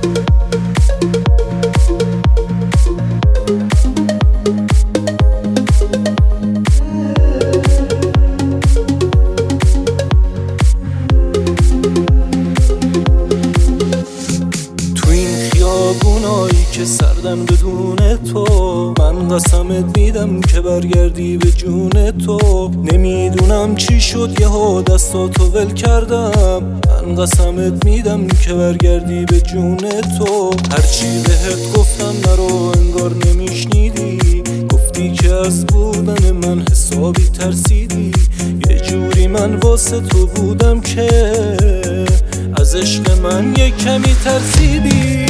خیابونایی که سردن بدون تو، من قسمت میدم که برگردی به جون تو. نمیدونم چی شد یهو دستاتو ول کردم، من قسمت میدم که برگردی به جون تو. هرچی بهت گفتم نرو انگار نمیشنیدی، گفتی که از بودن من حسابی ترسیدی. یه جوری من واسه تو بودم که از عشق من یه کمی ترسیدی.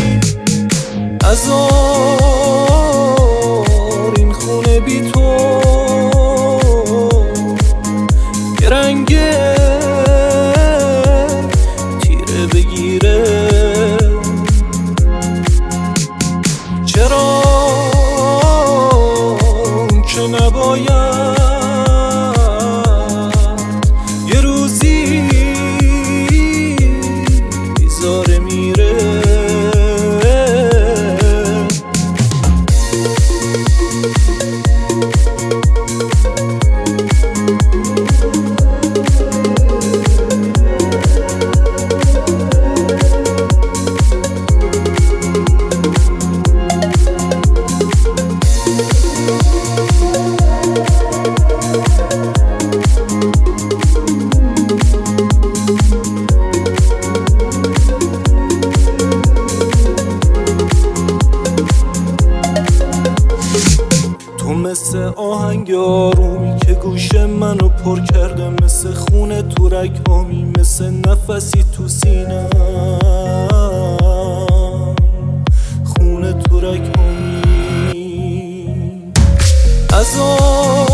هزار این خونه بی تو یه رنگ تیره بگیره، چرا که نباید یه روزی بیزاره میره. مثل آهنگ آرومی که گوش منو پر کرده، مثل خونه تو رگ‌هامی، مثل نفسی تو سینم، خونه تو رگ‌هامی.